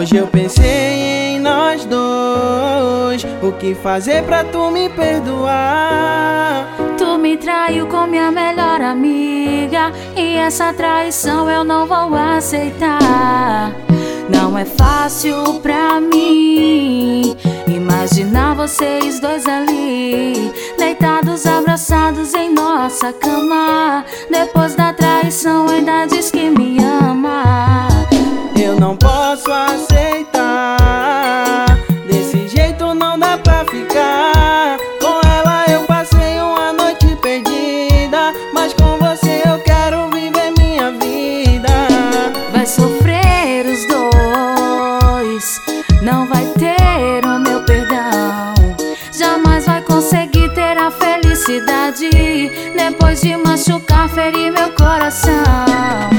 Hoje eu pensei em nós dois, o que fazer pra tu me perdoar? Tu me traiu com minha melhor amiga, e essa traição eu não vou aceitar. Não é fácil pra mim imaginar vocês dois ali, deitados, abraçados em nossa cama. Depois da traição ainda diz que me ama. Eu não posso aceitar, desse jeito não dá pra ficar. Com ela eu passei uma noite perdida, mas com você eu quero viver minha vida. Vai sofrer os dois, não vai ter o meu perdão. Jamais vai conseguir ter a felicidade, depois de machucar, ferir meu coração.